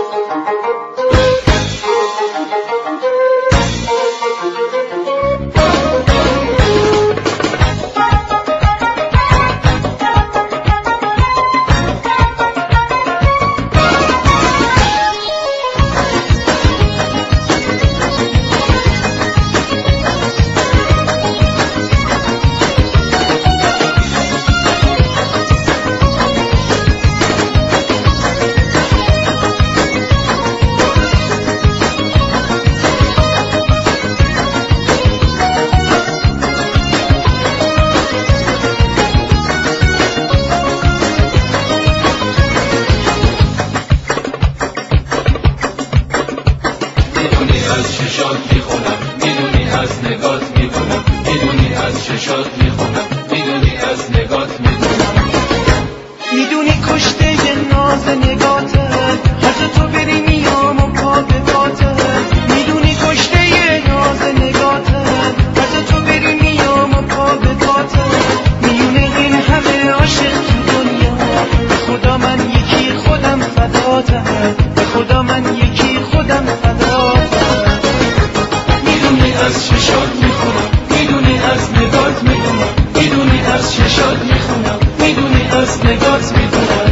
از چشات میخونم، میدونی از نگات میدونم، میدونی از چشات میخونم، میدونی از نگات میدونم. میدونی کشته ناز نگاتت، هر تو بری میام و پا به پاتت. میدونی کشته ناز نگاتت، هر تو بری میام و پا به پاتت. میونه این همه عاشق تو دنیا، به خدا من یکی خودم فداتم، به خدا من یکی خودم فداتم. میدونی از چشات میخونم، میدونی از نگات میدونم، میدونی از چشات میخونم، میدونی از نگات میدونم.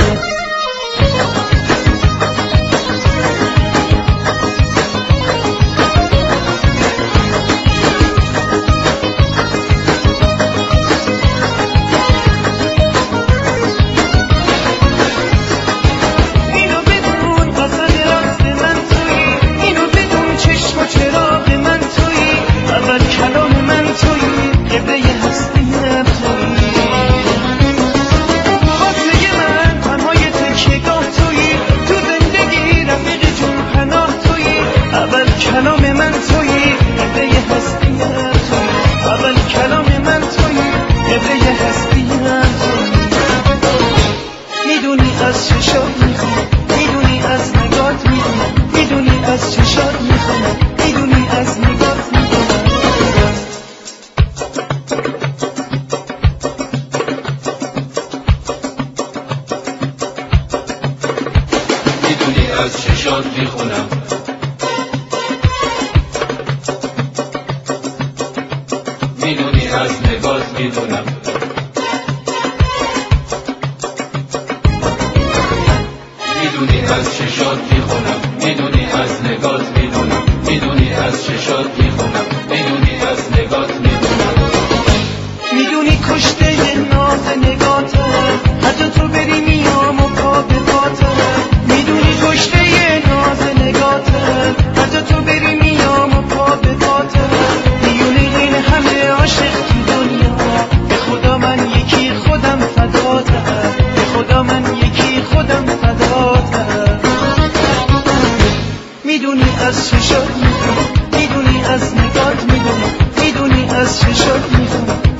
کلام من تویی، قبله هستیم تویی. اول کلام من تویی، قبله هستیم تویی. میدونی از چشات میخونم، میدونی از نگات میدونم، میدونی از چشات میخونم، میدونی از نگات میدونم. میدونی از چشات میخونم، میدونی از نگات میدونم. میدونی از چشات میخونم، میدونی از نگات میدونم، میدونی از چشات میخونم، میدونی از نگات میدونم. میدونی کشته ناز نگاتت، حتی تو بری میام و پا به پاتت. میدونی کشته ناز نگاتت، حتی تو بری میام و پا به پاتت. میونه این همه عاشق تو دنیا، به خدا من یکی خودم فداتم، به خدا من یکی خودم فداتم. میدونی از چشات میخونم، میدونی از نگات میدونم، میدونی از چشات میخونم،